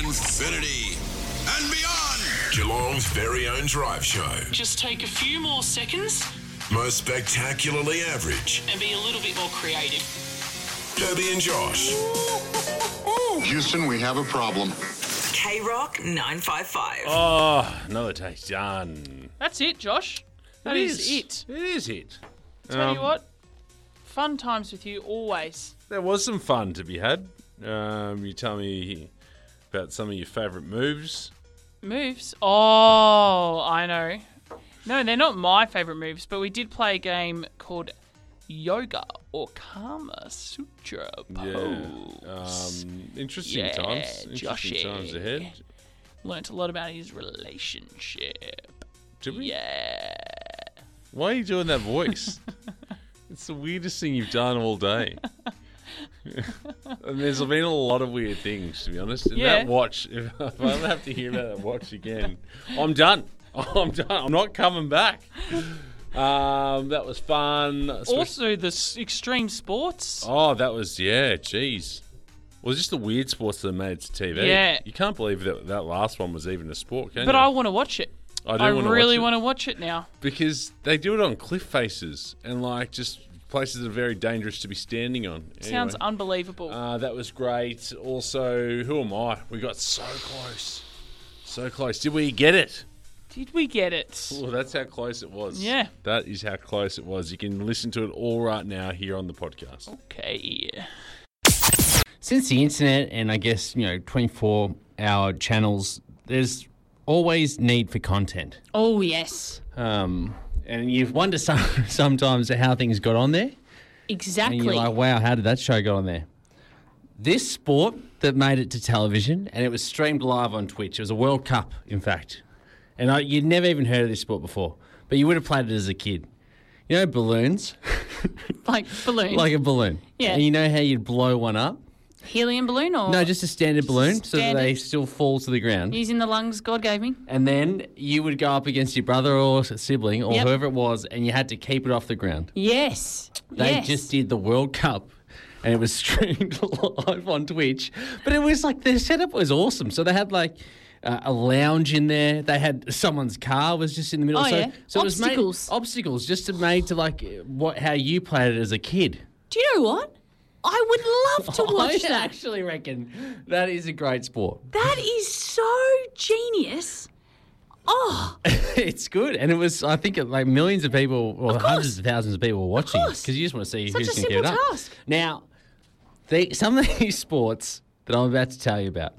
infinity and beyond. Geelong's very own drive show. Just take a few more seconds Most spectacularly average. and be a little bit more creative. Debbie and Josh. Houston, we have a problem. K-Rock 955. Oh, another day done. That's it, Josh. That is it. It is it. Tell you what, fun times with you always. There was some fun to be had. You tell me about some of your favourite moves. Moves? Oh, I know. No, they're not my favourite moves, but we did play a game called Yoga or Kama Sutra Pose. Interesting times. Interesting times ahead. Learnt a lot about his relationship. Did we? Yeah. Why are you doing that voice? It's the weirdest thing you've done all day. And there's been a lot of weird things, to be honest. And Yeah. that watch, if I don't have to hear about that watch again, I'm done. I'm done. I'm not coming back. That was fun. Also, the extreme sports. Oh, that was, jeez. Well, just the weird sports that made it to TV. Yeah. You can't believe that last one was even a sport, can But you? I want to watch it. I really want to watch it now. Because they do it on cliff faces and, just places that are very dangerous to be standing on. Sounds Anyway. unbelievable. That was great. Also, who am I? We got so close. So close. Did we get it? Did we get it? Well, that's how close it was. Yeah. That is how close it was. You can listen to it all right now here on the podcast. Okay. Since the internet and I guess, 24-hour channels, there's always need for content. Oh, yes. And you wonder sometimes how things got on there. Exactly. And you're like, wow, how did that show go on there? This sport that made it to television, and it was streamed live on Twitch. It was a World Cup, in fact. And you'd never even heard of this sport before, but you would have played it as a kid. You know balloons? Like balloons. Like a balloon. Yeah. And you know how you'd blow one up? Helium balloon or? No, just a standard balloon so that standard? they still fall to the ground. Using the lungs God gave me. And then you would go up against your brother or sibling or Yep. whoever it was, and you had to keep it off the ground. Yes. They yes. just did the World Cup, and it was streamed live on Twitch. But it was their setup was awesome. So they had a lounge in there. They had someone's car was just in the middle. Oh, yeah. So Obstacles. it was made obstacles just made to how you played it as a kid. Do you know what? I would love to watch I that. actually reckon that is a great sport. That is so genius. Oh, It's good, and it was. I think millions of people, or Of course. hundreds of thousands of people, were watching course. because you just want to see Such who's a going to keep it simple up. task. Now, some of these sports that I'm about to tell you about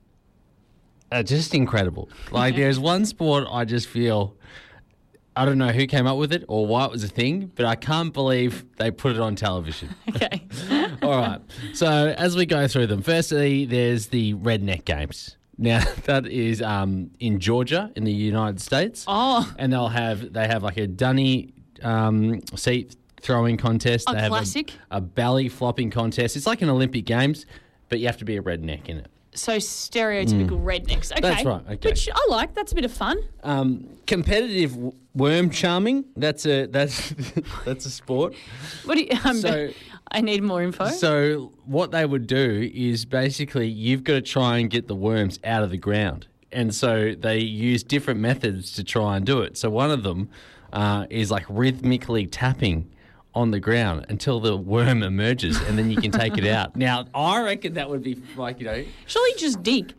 are just incredible. There's one sport I just feel. I don't know who came up with it or why it was a thing, but I can't believe they put it on television. okay. All right. So as we go through them, firstly, there's the Redneck Games. Now that is in Georgia in the United States. Oh. And they have a dunny seat throwing contest. A They have classic. a belly flopping contest. It's like an Olympic Games, but you have to be a redneck in it. So stereotypical rednecks. Okay. That's right, okay. Which I like. That's a bit of fun. Competitive worm charming. That's a sport. What do you? So- I need more info. So what they would do is basically you've got to try and get the worms out of the ground. And so they use different methods to try and do it. So one of them is rhythmically tapping on the ground until the worm emerges and then you can take it out. Now, I reckon that would be Surely just dig.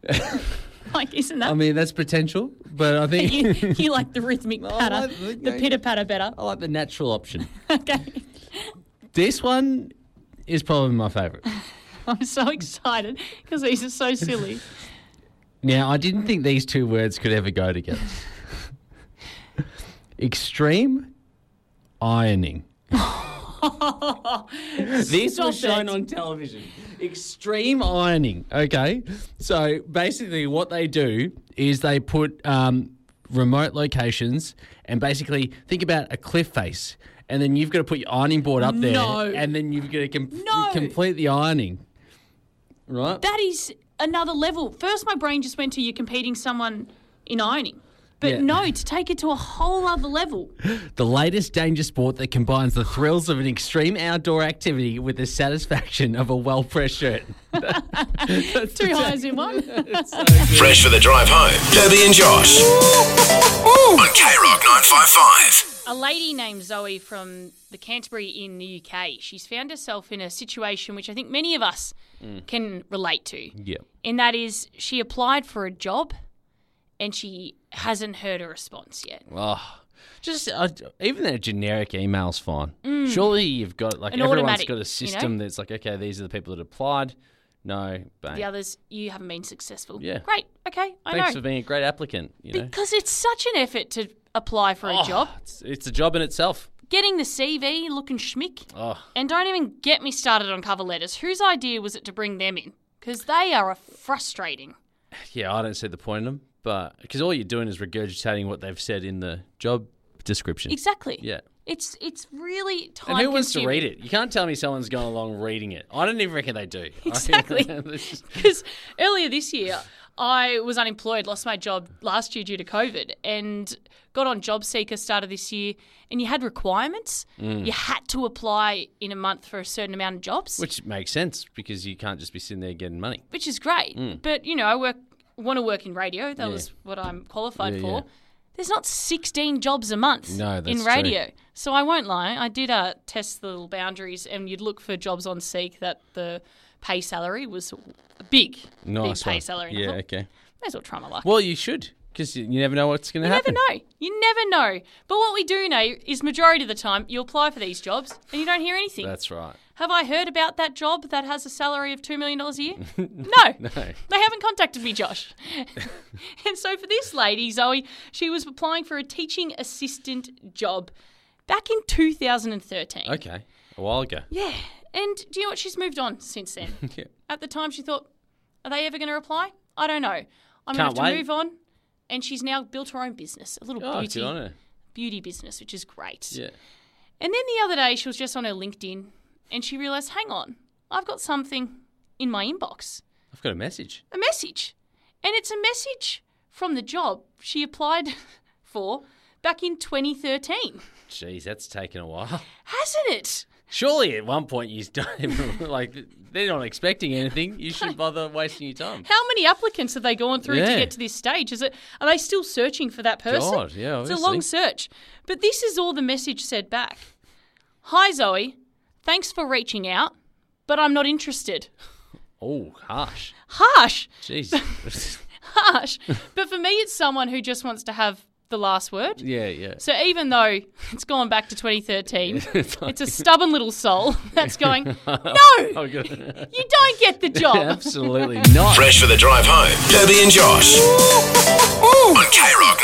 Isn't that? I mean, that's potential, but I think you like the rhythmic patter, the pitter patter better. I like the natural option. Okay. This one is probably my favourite. I'm so excited because these are so silly. Now, I didn't think these two words could ever go together. Extreme ironing. This Stop was shown it. on television. Extreme ironing. Okay. So basically, what they do is they put remote locations and basically think about a cliff face. And then you've got to put your ironing board up there. No. And then you've got to No. complete the ironing. Right? That is another level. First, my brain just went to you competing someone in ironing. But Yeah. no, to take it to a whole other level. The latest danger sport that combines the thrills of an extreme outdoor activity with the satisfaction of a well-pressed shirt. Two highs in one. Fresh for the drive home. Debbie and Josh. On K-Rock 955. A lady named Zoe from the Canterbury in the UK, she's found herself in a situation which I think many of us can relate to. Yeah. And that is she applied for a job and she hasn't heard a response yet. Oh, just even a generic email's fine. Surely you've got An everyone's automatic, got a system that's like, okay, these are the people that applied. No, bang. The others, you haven't been successful. Yeah. Great. Okay, I Thanks know. for being a great applicant. You know, Because it's such an effort to apply for a job. it's a job in itself. Getting the CV looking schmick. Oh, And don't even get me started on cover letters. Whose idea was it to bring them in? Because they are frustrating. yeah, I don't see the point in them, but because all you're doing is regurgitating what they've said in the job description. Exactly. Yeah. It's really time And who wants to consuming. read it? You can't tell me someone's going along reading it. I don't even reckon they do. Exactly. Because earlier this year, I was unemployed, lost my job last year due to COVID, and got on JobSeeker started this year, and you had requirements. You had to apply in a month for a certain amount of jobs, Which makes sense because you can't just be sitting there getting money. which is great. But, you know, I want to work in radio. That was what I'm qualified for. yeah. There's not 16 jobs a month No, that's in true. radio. So I won't lie. I did test the little boundaries, and you'd look for jobs on Seek that the pay salary was big. Nice big pay one. salary. And I Yeah, thought, okay. may as well try my luck. Well, you should because you never know what's going to You happen. never know. You never know. But what we do know is majority of the time you apply for these jobs and you don't hear anything. That's right. Have I heard about that job that has a salary of $2 million a year? No. They haven't contacted me, Josh. And so for this lady, Zoe, she was applying for a teaching assistant job back in 2013. Okay, a while ago. Yeah. And do you know what? She's moved on since then. Yeah. At the time, she thought, are they ever going to reply? I don't know. I'm going Can't to have to wait. move on. And she's now built her own business, a little Oh, good on her. beauty business, which is great. Yeah. And then the other day, she was just on her LinkedIn and she realised, hang on, I've got something in my inbox, I've got a message. a message. And it's a message from the job she applied for back in 2013. Jeez, that's taken a while. Hasn't it? Surely at one point you don't even, like, they're not expecting anything. You shouldn't bother wasting your time. How many applicants have they gone through to Yeah. get to this stage? Are they still searching for that person? God, yeah, It's a obviously. long search. But this is all the message said back. Hi, Zoe. Thanks for reaching out, but I'm not interested. Oh, harsh. Harsh. Jeez. Harsh. But for me, it's someone who just wants to have the last word. yeah, yeah. So even though it's gone back to 2013, it's a stubborn little soul that's going, no, Oh, good. you don't get the job. Absolutely not. Fresh for the drive home. Debbie and Josh. On K-Rock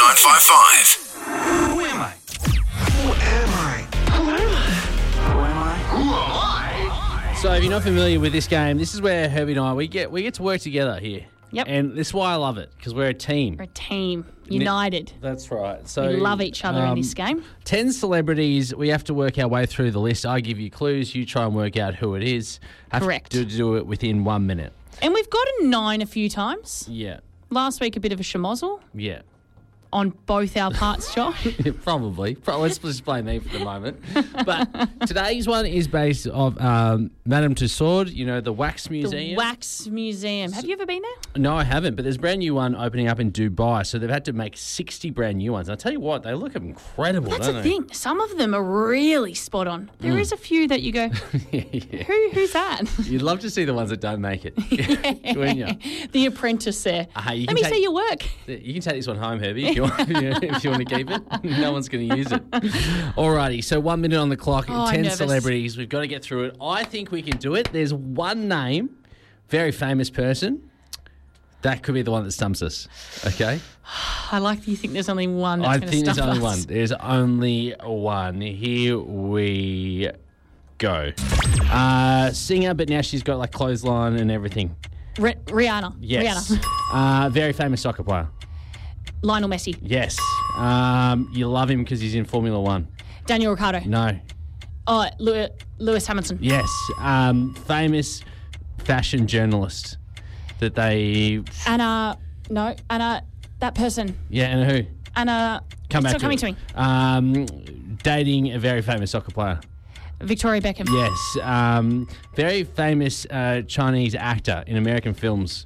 955. Who am I? Who am I? Who am I? Who am I? Who am I? So if you're not familiar with this game, this is where Herbie and I, we get to work together here. Yep. And this is why I love it, because we're a team. We're a team, united. That's right. So We love each other in this game. 10 celebrities. We have to work our way through the list. I give you clues. You try and work out who it is. Have Correct. to do it within 1 minute. And we've got a 9 a few times. Yeah. Last week, a bit of a schmozzle Yeah. on both our parts, Josh. Probably. Let's just blame me for the moment. But today's one is based off Madame Tussauds, you know, the Wax Museum. The Wax Museum. Have you ever been there? No, I haven't, but there's a brand new one opening up in Dubai, so they've had to make 60 brand new ones. And I tell you what, they look incredible, That's don't the they? thing. Some of them are really spot on. There is a few that you go, Yeah. who's that? You'd love to see the ones that don't make it, wouldn't you? The apprentice there. You Let can me take- see your work. You can take this one home, Herbie, if you want, if you want to keep it. No one's going to use it. Alrighty, so 1 minute on the clock, Oh, I'm 10 nervous. celebrities. We've got to get through it. I think we can do it. There's one name, very famous person. That could be the one that stumps us, okay? I like that you think there's only one that's I going to think there's stump only us. one. There's only one. Here we go. Singer, but now she's got like clothesline and everything. Rihanna. Yes. Rihanna. Very famous soccer player. Lionel Messi. Yes. You love him because he's in Formula One. Daniel Ricciardo. No. Oh, Lewis Hamilton. Yes. Famous fashion journalist that they... Anna, that person. Yeah, and who? Anna. Come back It's not coming to me. Dating a very famous soccer player. Victoria Beckham. Yes. Very famous Chinese actor in American films.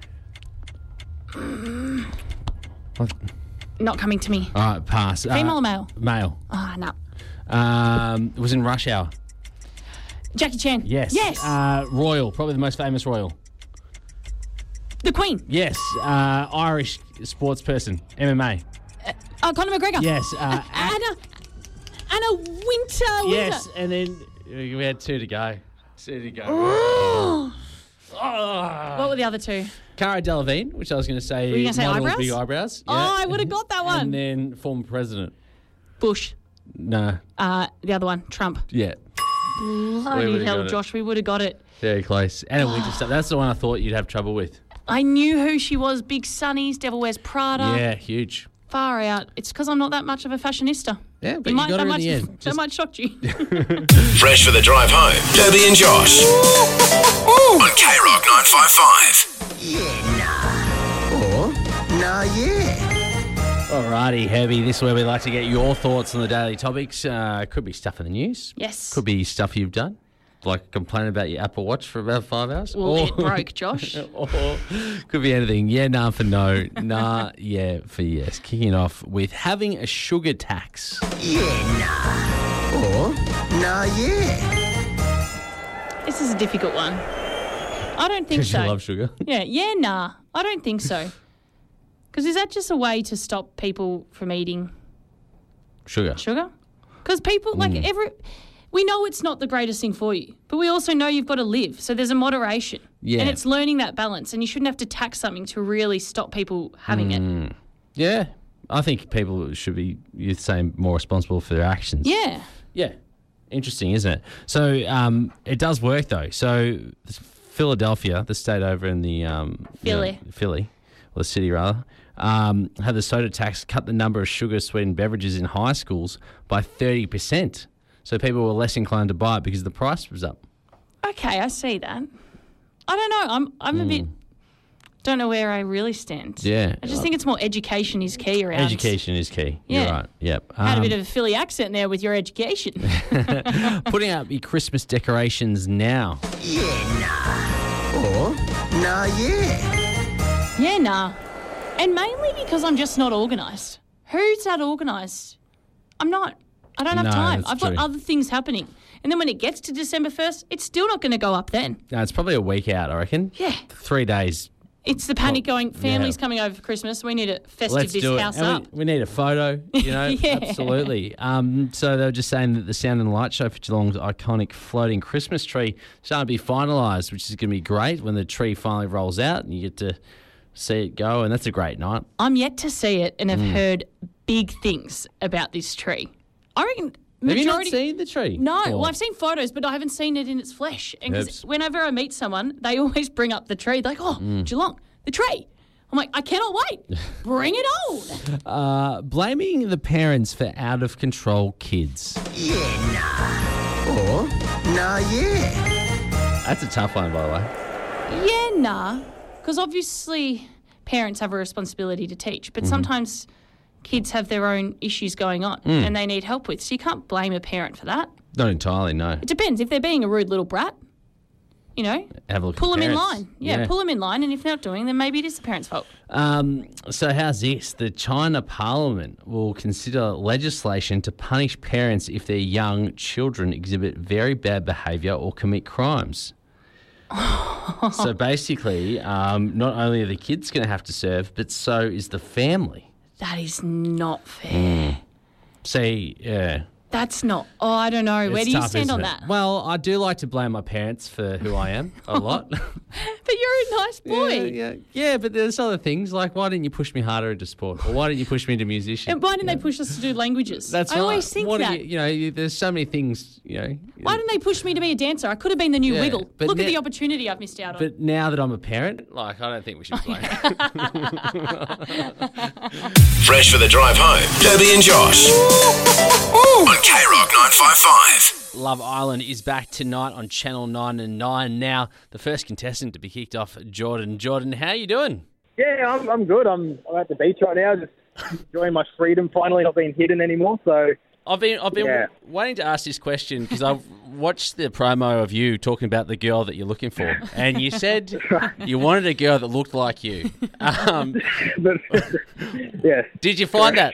What? Not coming to me. All right, pass. Female or male? Male. Ah, no. It was in Rush Hour. Jackie Chan. Yes. Yes. Royal, probably the most famous royal. The Queen. Yes. Irish sports person, MMA. Conor McGregor. Yes. Anna Winter. Yes, and then we had two to go. Oh. What were the other two? Cara Delevingne, which I was going to say. Were you gonna say model with eyebrows? big eyebrows. Oh, I would have got that one. And then former president. Bush. No. The other one, Trump. Yeah. Bloody would've hell, got it. Josh, we would have got it. Very close. Anna Winter stuff. That's the one I thought you'd have trouble with. I knew who she was. Big Sunnies, Devil Wears Prada. Yeah, huge. Far out. It's because I'm not that much of a fashionista. Yeah, but you got her in the end. That might shock you. Fresh for the drive home. Debbie and Josh. On K Rock 955. Yeah, nah. Or, nah, yeah. Alrighty, Heavy. This is where we like to get your thoughts on the daily topics. Could be stuff in the news. Yes. Could be stuff you've done. Like complain about your Apple Watch for about 5 hours. Well, it broke, Josh. Or could be anything. Yeah, nah for no. Nah, yeah for yes. Kicking off with having a sugar tax. Yeah, nah. Or, nah, yeah. This is a difficult one. I don't think Because so. you love sugar. Yeah, nah. I don't think so. Because is that just a way to stop people from eating Sugar. sugar? Because people, we know it's not the greatest thing for you, but we also know you've got to live. So there's a moderation. Yeah. And it's learning that balance. And you shouldn't have to tax something to really stop people having it. Yeah. I think people should be, you'd say, more responsible for their actions. Yeah. Yeah. Interesting, isn't it? So it does work, though. So Philadelphia, the state over in the... Philly, or the city, rather, had the soda tax cut the number of sugar-sweetened beverages in high schools by 30%. So people were less inclined to buy it because the price was up. Okay, I see that. I don't know. I'm a bit... Don't know where I really stand. Yeah. I just think it's more education is key around. Education is key. Yeah. You're right. Yep. Had a bit of a Philly accent there with your education. Putting up your Christmas decorations now. Yeah, nah. Or, nah, yeah. Yeah, nah. And mainly because I'm just not organised. Who's that organised? I'm not. I don't have No, time. that's I've got true. other things happening. And then when it gets to December 1st, it's still not going to go up then. No, it's probably a week out, I reckon. Yeah. 3 days. It's the panic going, family's yeah. coming over for Christmas. We need to festive Let's this do it. house And up. we need a photo, you know? Yeah. Absolutely. So they were just saying that the Sound and Light show for Geelong's iconic floating Christmas tree is starting to be finalised, which is going to be great when the tree finally rolls out and you get to see it go, and that's a great night. I'm yet to see it and have heard big things about this tree. I reckon Have you not majority... seen the tree? No, Or- well, I've seen photos, but I haven't seen it in its flesh. And 'cause Herbs. whenever I meet someone, they always bring up the tree. They're like, oh, Geelong, the tree. I'm like, I cannot wait. Bring it on. Blaming the parents for out-of-control kids. Yeah, nah. Or, nah, yeah. That's a tough one, by the way. Yeah, nah. Because obviously parents have a responsibility to teach, but sometimes kids have their own issues going on and they need help with. So you can't blame a parent for that. Not entirely, no. It depends. If they're being a rude little brat, you know, Have a look at pull them in parents. line. Yeah, pull them in line. And if they're not doing, then maybe it is the parent's fault. So how's this? The China Parliament will consider legislation to punish parents if their young children exhibit very bad behaviour or commit crimes. So basically, not only are the kids going to have to serve, but so is the family. That is not fair. See, yeah. That's not. Oh, I don't know. Where It's do you tough, stand on isn't it? that? Well, I do like to blame my parents for who I am a lot. But you're a nice boy. Yeah, but there's other things like why didn't you push me harder into sport, or why didn't you push me into musician? And why didn't they push us to do languages? That's I right. always think What do that. there's so many things. Why didn't they push me to be a dancer? I could have been the new Yeah, Wiggle. but Look at now- the opportunity I've missed out on. But now that I'm a parent, I don't think we should blame. Fresh for the drive home. Debbie and Josh. On K Rock 955. Love Island is back tonight on Channel 9 and 9. Now, the first contestant to be kicked off, Jordan. Jordan, how you doing? Yeah, I'm good. I'm at the beach right now, just enjoying my freedom finally, not being hidden anymore. So I've been Yeah. waiting to ask this question because I've watched the promo of you talking about the girl that you're looking for, and you said you wanted a girl that looked like you. but, yeah. Did you find that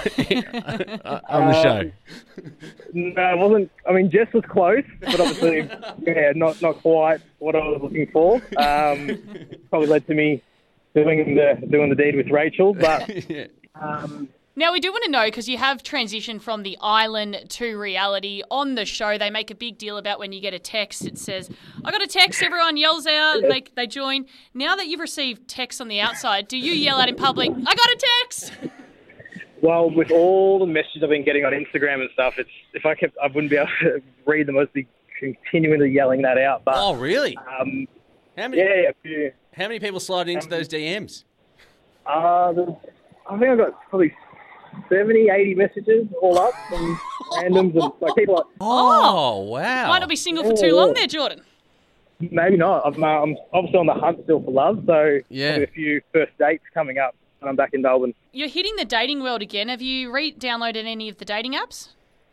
on the show? No, it wasn't. I mean, Jess was close, but obviously, yeah, not quite what I was looking for. Probably led to me doing the deed with Rachel, but. Now, we do want to know, because you have transitioned from the island to reality. On the show, they make a big deal about when you get a text. It says, I got a text, everyone yells out, they join. Now that you've received text on the outside, do you yell out in public, I got a text? Well, with all the messages I've been getting on Instagram and stuff, I wouldn't be able to read them. I'd be continually yelling that out. But, Oh, really? how many- Yeah, a few. How many people slide into those DMs? I think I've got probably 70, 80 messages all up from randoms and like people like, Oh, wow. Might not be single for too long there, Jordan. maybe not. I'm obviously on the hunt still for love, so Yeah. probably a few first dates coming up when I'm back in Melbourne. You're hitting the dating world again. Have you downloaded any of the dating apps?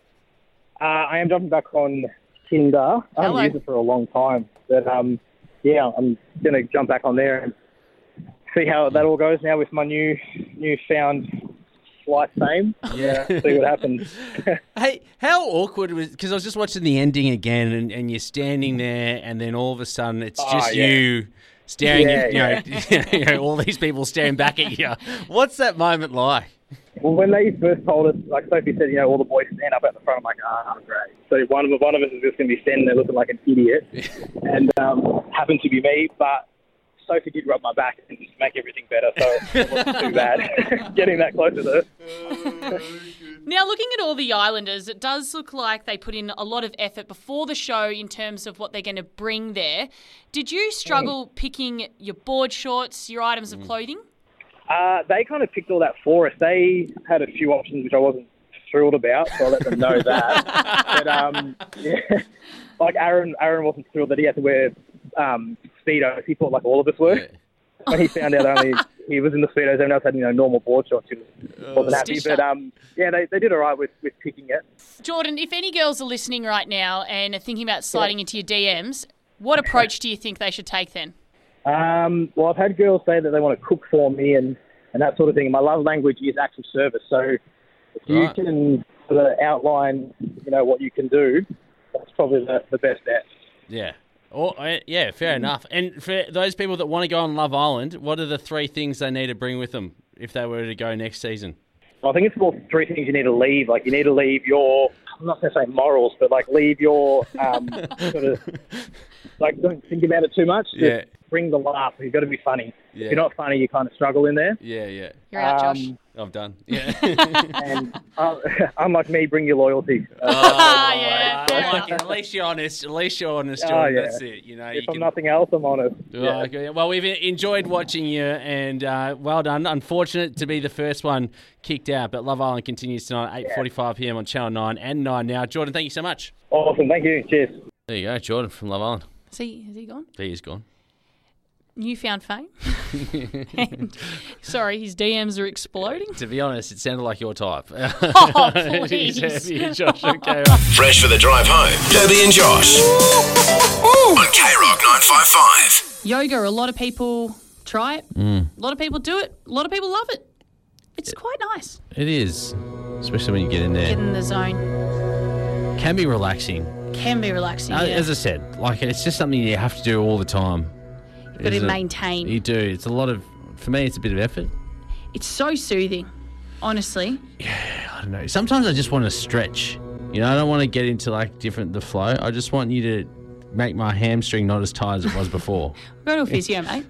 I am jumping back on Tinder. I Hello. haven't used it for a long time, but yeah, I'm going to jump back on there and see how that all goes now with my newfound slight fame. Yeah. See what happens. Hey, how awkward was? Because I was just watching the ending again, and you're standing there, and then all of a sudden it's just yeah. you staring. Yeah, you know, all these people staring back at you. What's that moment like? Well, when they first told us, like Sophie said, all the boys stand up at the front. I'm like, great. So one of us is just going to be standing there looking like an idiot, and happened to be me, but Sophie did rub my back and make everything better, so it wasn't too bad getting that close to her. Now, looking at all the Islanders, it does look like they put in a lot of effort before the show in terms of what they're going to bring there. Did you struggle picking your board shorts, your items of clothing? They kind of picked all that for us. They had a few options which I wasn't thrilled about, so I let them know that. But yeah, like Aaron wasn't thrilled that he had to wear Speedos. He thought like all of us were. Yeah. When he found out only he was in the Speedos, everyone else had normal board shorts. He wasn't happy. Stitched But up. yeah, they did all right with picking it. Jordan, if any girls are listening right now and are thinking about sliding into your DMs, what approach do you think they should take then? Well, I've had girls say that they want to cook for me and that sort of thing. My love language is acts of service. So if you Right. can sort of outline, what you can do, that's probably the best bet. Yeah. Yeah, fair enough. And for those people that want to go on Love Island, what are the 3 things they need to bring with them if they were to go next season? Well, I think it's more 3 things you need to leave. Like, you need to leave your, I'm not going to say morals, but like leave your sort of, like, don't think about it too much. Just Yeah. bring the laugh. You've got to be funny. Yeah. If you're not funny, you kind of struggle in there. Yeah, yeah. You're out, Josh. I'm done. Yeah. And unlike me, bring your loyalty. Yeah, fair I like enough. it. At least you're honest. Oh, Jordan. yeah. That's it. You If I'm can. nothing else, I'm honest. Oh, okay. Well, we've enjoyed watching you, and well done. Unfortunate to be the first one kicked out, but Love Island continues tonight, 8:45 p.m. on Channel 9 and 9 Now. Jordan, thank you so much. Awesome. Thank you. Cheers. There you go, Jordan from Love Island. Has he gone? He is gone. Newfound fame. And, sorry, his DMs are exploding. To be honest, it sounded like your type. Oh, please. Josh, okay. Fresh for the drive home. Debbie and Josh. On K Rock 955. Yoga, a lot of people try it. A lot of people do it. A lot of people love it. It's quite nice. It is, especially when you get in Get there. in the zone. Can be relaxing. Can be relaxing. Yeah. As I said, like it's just something you have to do all the time. Got to Isn't it? maintain. You do. It's a lot of, for me, it's a bit of effort. It's so soothing, honestly. I don't know. Sometimes I just want to stretch. I don't want to get into like the flow. I just want you to make my hamstring not as tight as it was before. Go to a physio, mate.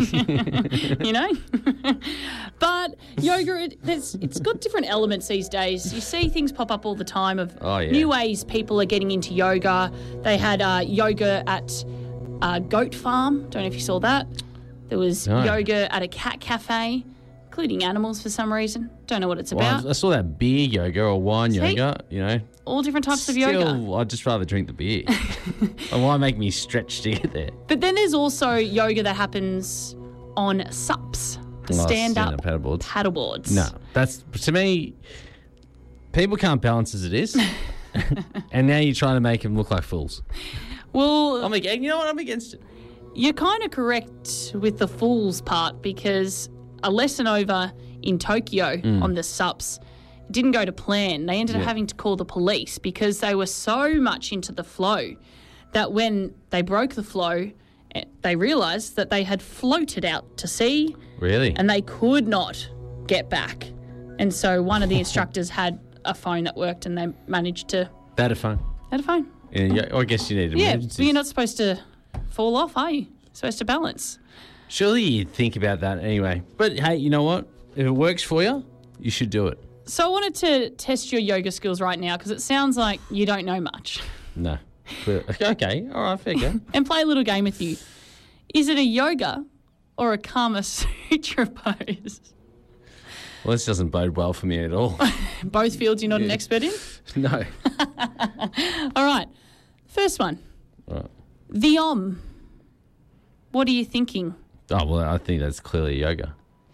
But yoga, it's got different elements these days. You see things pop up all the time of new ways people are getting into yoga. They had yoga at Goat Farm. Don't know if you saw that. There was yoga at a cat cafe, including animals for some reason. Don't know what it's about. I saw that beer yoga or wine yoga, All different types of yoga. Still, I'd just rather drink the beer. Why make me stretch to get there? But then there's also yoga that happens on SUPs. the stand-up paddleboards. paddleboards. No, that's to me. People can't balance as it is, and now you're trying to make them look like fools. Well, You know what? I'm against it. you're kind of correct with the fools part because a lesson over in Tokyo on the SUPs didn't go to plan. They ended up having to call the police because they were so much into the flow that when they broke the flow, they realised that they had floated out to sea. Really? And they could not get back. And so one of the instructors had a phone that worked and they managed to... They had a phone. Had a phone. Yeah, I guess you need Yeah, emergencies. but you're not supposed to fall off, are you? You're supposed to balance. Surely you'd think about that anyway. But hey, you know what? If it works for you, you should do it. So I wanted to test your yoga skills right now because it sounds like you don't know much. No. Okay, all right, fair go. And play a little game with you. Is it a yoga or a Kama Sutra pose? Well, this doesn't bode well for me at all. Both fields you're not an expert in? No. All right. First one. All right. The Om. What are you thinking? Oh, well, I think that's clearly yoga.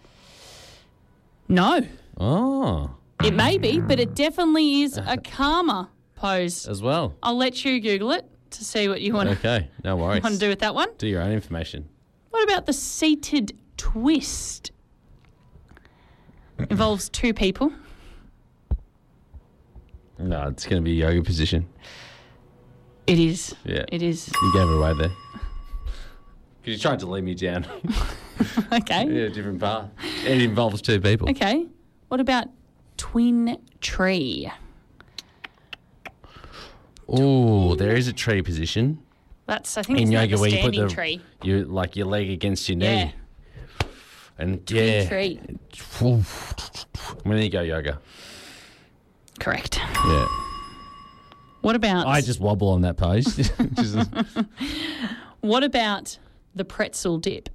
No. Oh, It may be, but it definitely is a Karma pose. as well. I'll let you Google it to see what you want Okay, no worries. to do with that one. Do your own information. What about the seated twist? Involves two people. No, it's going to be a yoga position. It is. Yeah. It is. You gave it away there. Because you tried to lead me down. Okay. Yeah, different path. It involves two people. Okay. What about twin tree? Oh, there is a tree position That's, I think, in it's yoga like where a you put standing the tree. you like your leg against your knee. Yeah. And Twin tree. When you go yoga. Correct. Yeah. What about I just wobble on that pose. what about the pretzel dip?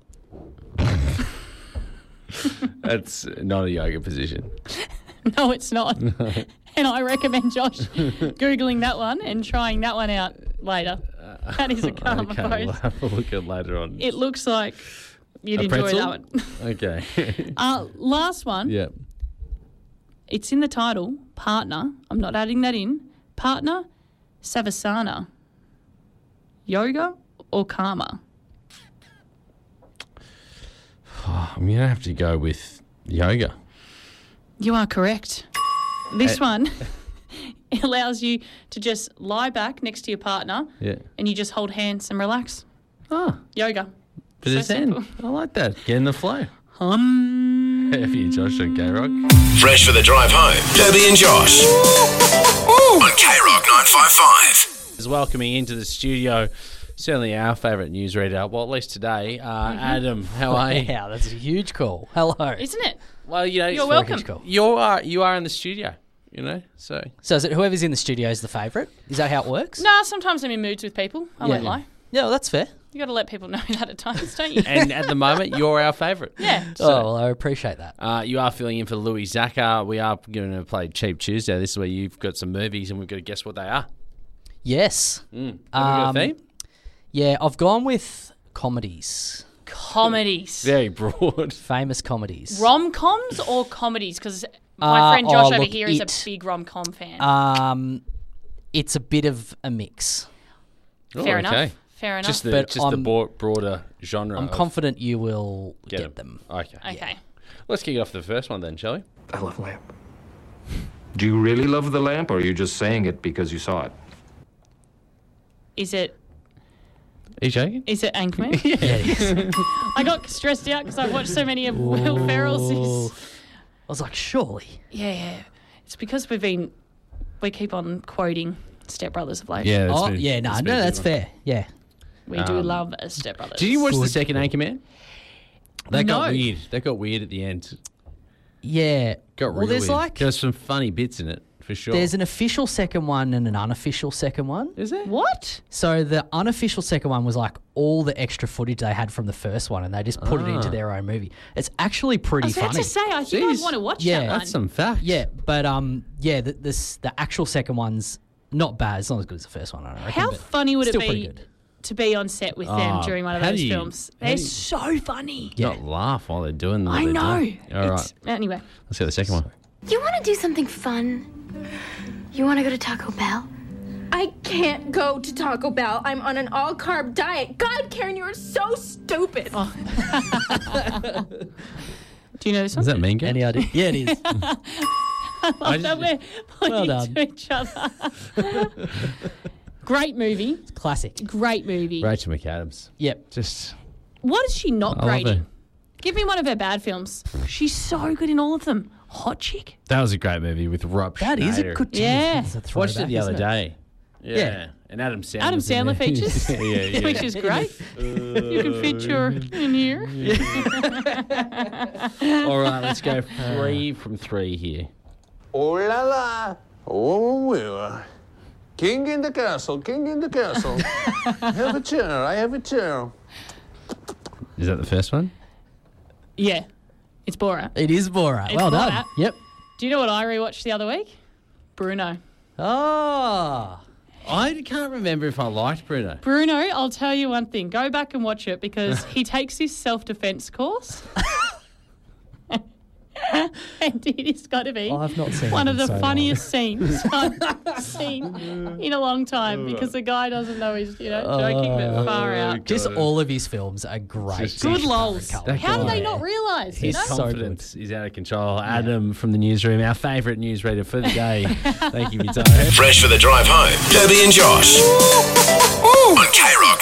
That's not a yoga position. No, it's not. And I recommend Josh Googling that one and trying that one out later. That is a Karma Okay, pose. we'll have a look at it later on. It looks like you'd A enjoy pretzel? that one. Okay. Last one. Yeah. It's in the title, partner. I'm not adding that in. Partner, Savasana. Yoga or Karma? I'm going to have to go with yoga. You are correct. This one it allows you to just lie back next to your partner Yeah. and you just hold hands and relax. Oh, Yoga. bit So of zen. simple. I like that. Get in the flow. Have you, Josh, on K-Rock? Fresh for the drive home. Debbie and Josh. On K-Rock 955. Is welcoming into the studio certainly our favourite newsreader. Well, at least today. Adam, how are you? Wow, that's a huge call. Hello. Isn't it? Well, you know, You're welcome. Cool. you are in the studio. You know, so So is it whoever's in the studio is the favourite? Is that how it works? Nah, sometimes I'm in moods with people. I won't lie. Yeah, well, that's fair. You got to let people know that at times, don't you? and at the moment you're our favourite. Yeah. Oh, well, I appreciate that. You are filling in for Louis Zaka. We are going to play Cheap Tuesday. This is where you've got some movies and we've got to guess what they are. Yes. Have we got a theme? Yeah, I've gone with comedies. Comedies. Very broad. Famous comedies. Rom-coms or comedies? Because my friend Josh over look, here is it- a big rom-com fan. It's a bit of a mix. Fair enough. Okay. Fair enough. Just the But broader genre. I'm of- confident you will Get get 'em. them. Okay. okay. Let's kick off the first one then, shall we? I love lamp. Do you really love the lamp, or are you just saying it because you saw it? Is it Are you joking? Anchorman? Yeah, it is. I got stressed out because I've watched so many of Will Ferrell's. I was like, surely. Yeah. It's because we keep on quoting Step Brothers of late. Yeah. That's Oh, been- yeah, no, that's been a good that's one. fair. Yeah. We do love Step Brothers. Did you watch the Good. second Anchorman? That got No. weird. That got weird at the end. Yeah. Got well, real there's weird. like, There's some funny bits in it for sure. there's an official second one and an unofficial second one. Is there? What? So the unofficial second one was like all the extra footage they had from the first one, and they just put it into their own movie. It's actually I pretty was about funny. to say, I think Jeez. I want to watch Yeah, that one. That's some fact. Yeah, but the actual second one's not bad. It's not as good as the first one, I don't reckon. How but funny would it still pretty be good. to be on set with them Oh, during one of how those do you- films. how They're do you- so funny. Not laugh while they're doing what I they're know. doing. All right. Anyway. Let's get the second one. You want to do something fun? You want to go to Taco Bell? I can't go to Taco Bell. I'm on an all-carb diet. God, Karen, you are so stupid. Do you know this one? Is that Mean Girls? Any idea? Yeah, it is. I love that we're pointing Well done. to each other. Great movie. Classic. Great movie. Rachel McAdams. Yep. Just. What is she not I love great in? her. Give me one of her bad films. She's so good in all of them. Hot Chick. That was a great movie with Rob That Schneider. is a good Yeah. It's a Watched it throwback, the other isn't it? day. Yeah. And Adam Sandler. Adam Sandler features, yeah. which is great. You can feature in here. All right, let's go 3 from 3 here. Oh la la! Oh well. King in the castle, king in the castle. Have a chair, I have a chair. Is that the first one? Yeah, it's Borat. It is Borat. It's Well done. Borat. Yep. Do you know what I rewatched the other week? Bruno. Oh. I can't remember if I liked Bruno. Bruno, I'll tell you one thing. Go back and watch it because he takes his self-defense course. And it has got to be I've not seen one it of in the so funniest scenes I've seen in a long time because the guy doesn't know he's, joking, but far out. Just all of his films are great. Good lols. That How do guy- they not realise? His you know? confidence is out of control. Adam from the newsroom, our favourite newsreader for the day. Thank you for your time. Fresh for the drive home. Debbie and Josh. On K-Rock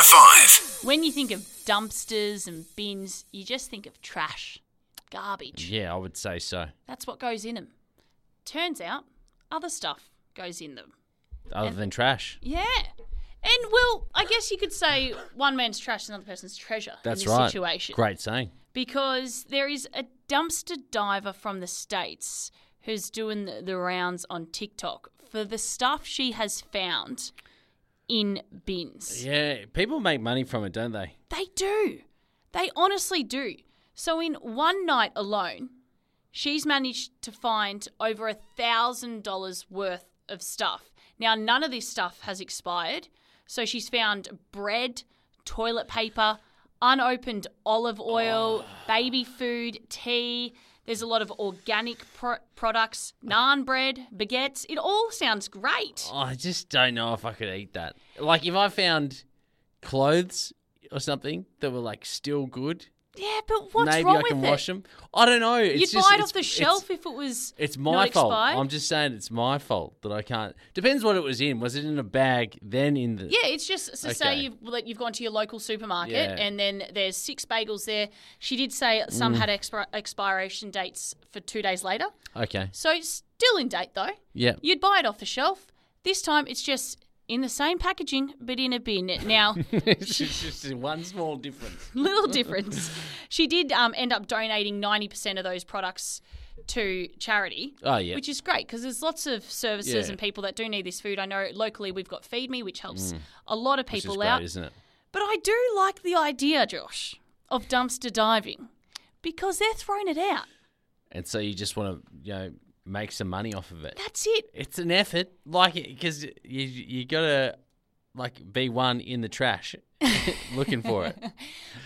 955. When you think of dumpsters and bins, you just think of trash, garbage. Yeah, I would say so. That's what goes in them. Turns out, other stuff goes in them. Other than trash. Yeah. And, well, I guess you could say one man's trash is another person's treasure That's in this right. situation. Great saying. Because there is a dumpster diver from the States who's doing the rounds on TikTok for the stuff she has found in bins. Yeah, people make money from it, don't they? They do. They honestly do. So in one night alone, she's managed to find over $1,000 worth of stuff. Now, none of this stuff has expired. So she's found bread, toilet paper, unopened olive oil, baby food, tea. There's a lot of organic products, naan bread, baguettes. It all sounds great. Oh, I just don't know if I could eat that. Like, if I found clothes or something that were, like, still good, Yeah, but what's maybe wrong I can with wash it? them. I don't know. It's You'd just, buy it it's- off the shelf if it was It's not my fault. expired. I'm just saying it's my fault that I can't. Depends what it was in. Was it in a bag, then in the... Yeah, it's just so say Okay. you've gone to your local supermarket Yeah. and then there's 6 bagels there. She did say some had expiration dates for 2 days later. Okay. So it's still in date though. Yeah. You'd buy it off the shelf. This time it's just in the same packaging but in a bin. Now, It's just one small difference. little difference. She did end up donating 90% of those products to charity. Oh, yeah. Which is great because there's lots of services Yeah. and people that do need this food. I know locally we've got Feed Me, which helps a lot of Which is people great, out. isn't it? But I do like the idea, Josh, of dumpster diving because they're throwing it out. And so you just want to, make some money off of it. That's it. It's an effort, like, because you got to, like, be one in the trash looking for it. But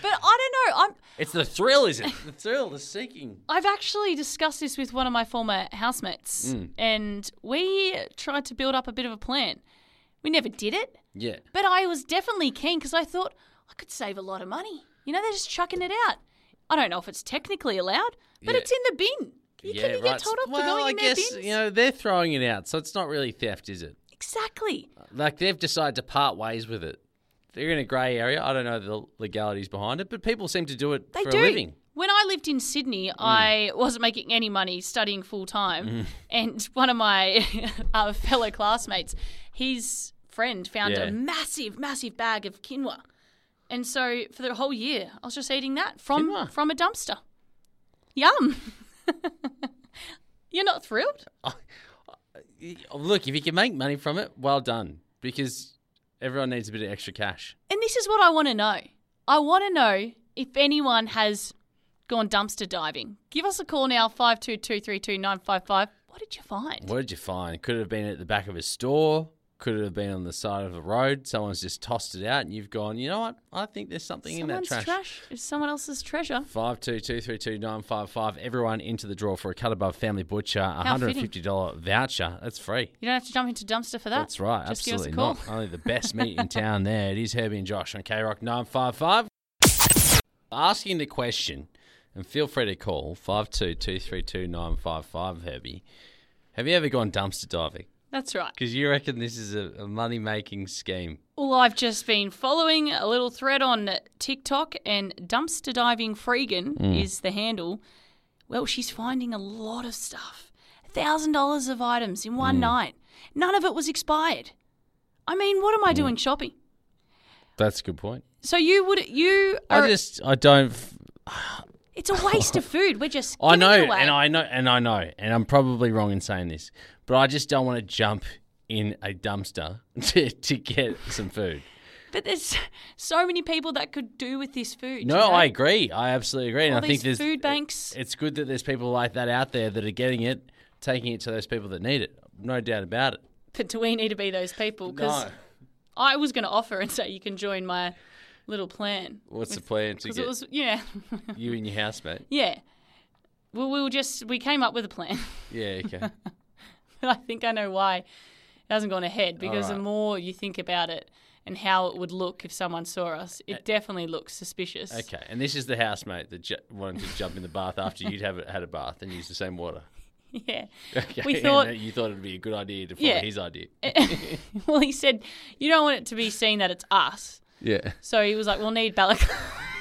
I don't know. It's the thrill, isn't it? The thrill, the seeking. I've actually discussed this with one of my former housemates, and we tried to build up a bit of a plan. We never did it, Yeah. but I was definitely keen because I thought I could save a lot of money. They're just chucking it out. I don't know if it's technically allowed, but Yeah. it's in the bin. Can you get told off for going in their bins? They're throwing it out, so it's not really theft, is it? Exactly. Like, they've decided to part ways with it. They're in a grey area. I don't know the legalities behind it, but people seem to do it They for do. a living. When I lived in Sydney, I wasn't making any money studying full time, and one of my fellow classmates, his friend found Yeah. a massive, massive bag of quinoa, and so for the whole year, I was just eating that from a dumpster. Yum. You're not thrilled? Look, if you can make money from it, well done, because everyone needs a bit of extra cash. And this is what I want to know. I want to know if anyone has gone dumpster diving. Give us a call now, 52232955. What did you find? What did you find? Could it have been at the back of a store? could have been on the side of the road. Someone's just tossed it out, and you've gone, you know what? I think there's something in that trash. It's someone else's treasure. 52232955. Everyone into the draw for a Cut Above Family Butcher, $150 voucher. That's free. You don't have to jump into dumpster for that. That's right. Just absolutely give us a not. call. Only the best meat in town there. It is Herbie and Josh on K-Rock 955. Asking the question, and feel free to call 52232955, Herbie. Have you ever gone dumpster diving? That's right. Because you reckon this is a money-making scheme. Well, I've just been following a little thread on TikTok, and Dumpster Diving Freegan is the handle. Well, she's finding a lot of stuff. $1,000 of items in one night. None of it was expired. I mean, what am I doing shopping? That's a good point. So I don't... It's a waste of food. We're just I know, giving it away. and I'm probably wrong in saying this, but I just don't want to jump in a dumpster to get some food. But there's so many people that could do with this food. No, you know? I agree. I absolutely agree. And All I think these there's food banks. It's good that there's people like that out there that are getting it, taking it to those people that need it. No doubt about it. But do we need to be those people? Because I was going to offer and say you can join my little plan. What's the plan to get you and your housemate? Yeah. Well, we came up with a plan. Yeah, okay. But I think I know why it hasn't gone ahead, because the more you think about it and how it would look if someone saw us, it definitely looks suspicious. Okay, and this is the housemate that wanted to jump in the bath after you'd had a bath and use the same water. Yeah. Okay. We thought you thought it'd be a good idea to follow his idea. Well, he said you don't want it to be seen that it's us. Yeah. So he was like, "We'll need balaclavas."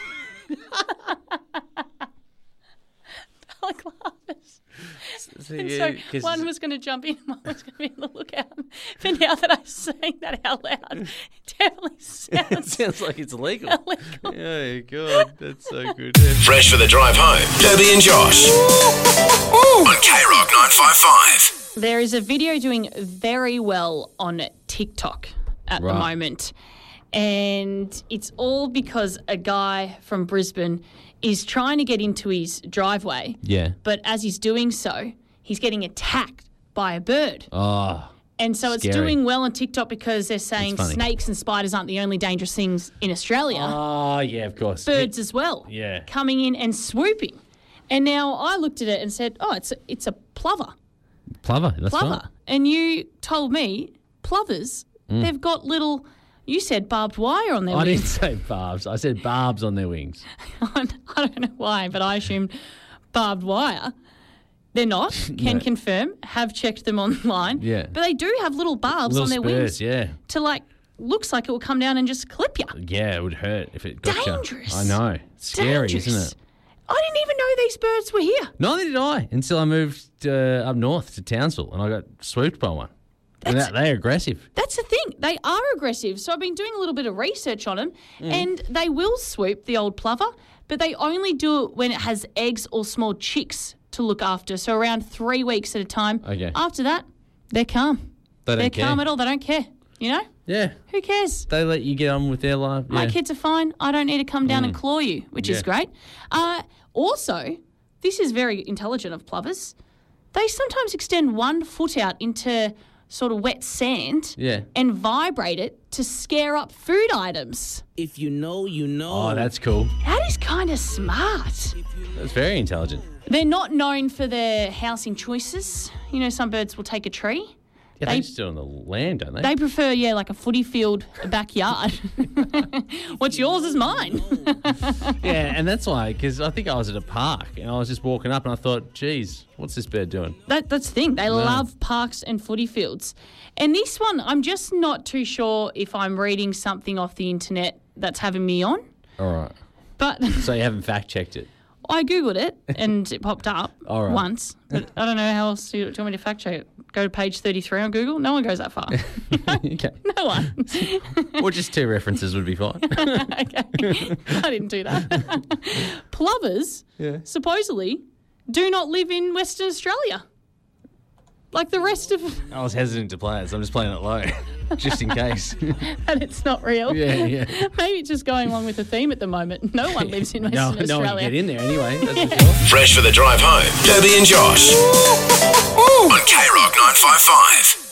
So one was going to jump in, one was going to be on the lookout. But now that I'm saying that out loud, it definitely sounds... It sounds like it's illegal. illegal. Oh, God, that's so good. Fresh for the drive home. Debbie and Josh. On K-Rock 955. There is a video doing very well on TikTok at the moment. And it's all because a guy from Brisbane is trying to get into his driveway. Yeah. But as he's doing so, he's getting attacked by a bird. Oh, and so scary. It's doing well on TikTok because they're saying snakes and spiders aren't the only dangerous things in Australia. Oh, yeah, of course. Birds as well. Yeah. Coming in and swooping. And now I looked at it and said, oh, it's a plover. Plover, that's Plover. right. And you told me plovers, they've got little... You said barbed wire on their wings. I didn't say barbs. I said barbs on their wings. I don't know why, but I assumed barbed wire. They're not. Can confirm. Have checked them online. Yeah. But they do have little barbs Little on their wings. spurs, yeah. To looks like it will come down and just clip you. Yeah, it would hurt if it got you. Dangerous. I know. Scary, Dangerous. isn't it? I didn't even know these birds were here. Neither did I until I moved up north to Townsville and I got swooped by one. And they're aggressive. That's the thing. They are aggressive. So I've been doing a little bit of research on them, and they will swoop, the old plover, but they only do it when it has eggs or small chicks to look after, so around 3 weeks at a time. Okay. After that, they're calm. They're calm at all. They don't care, you know? Yeah. Who cares? They let you get on with their life. My kids are fine. I don't need to come down and claw you, which is great. Also, this is very intelligent of plovers. They sometimes extend 1 foot out into sort of wet sand and vibrate it to scare up food items. If you know, you know. Oh, that's cool. That is kind of smart. That's very intelligent. They're not known for their housing choices. You know, some birds will take a tree. Yeah, they just do it on the land, don't they? They prefer, like a footy field, a backyard. What's yours is mine. Yeah, and that's why, because I think I was at a park and I was just walking up and I thought, geez, what's this bird doing? That's the thing. They love parks and footy fields. And this one, I'm just not too sure if I'm reading something off the internet that's having me on. All right. But so you haven't fact-checked it? I Googled it and it popped up once. But I don't know how else do you want me to fact-check it. Go to page 33 on Google. No one goes that far. Okay. No one. Or just 2 references would be fine. Okay. I didn't do that. Plovers, supposedly, do not live in Western Australia. Like the rest of... I was hesitant to play it, so I'm just playing it low, just in case. And it's not real. Yeah. Maybe it's just going along with the theme at the moment. No one lives in Western Australia. No one can get in there anyway. That's for sure. Fresh for the drive home. Debbie and Josh. On K-Rock 955.